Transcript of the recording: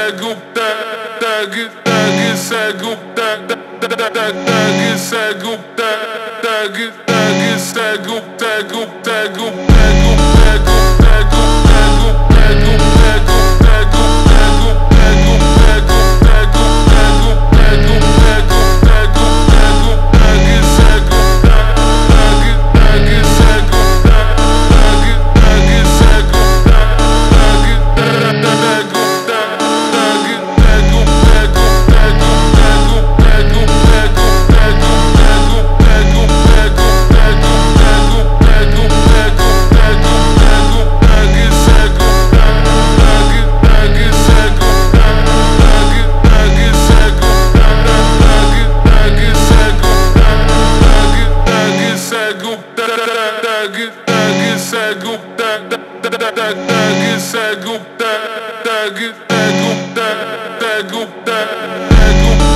segue o tag, tag, segue o tag, tag, segue o tag, tag, segue o tag, tag, segue o tag, segue o tag, segue o tag,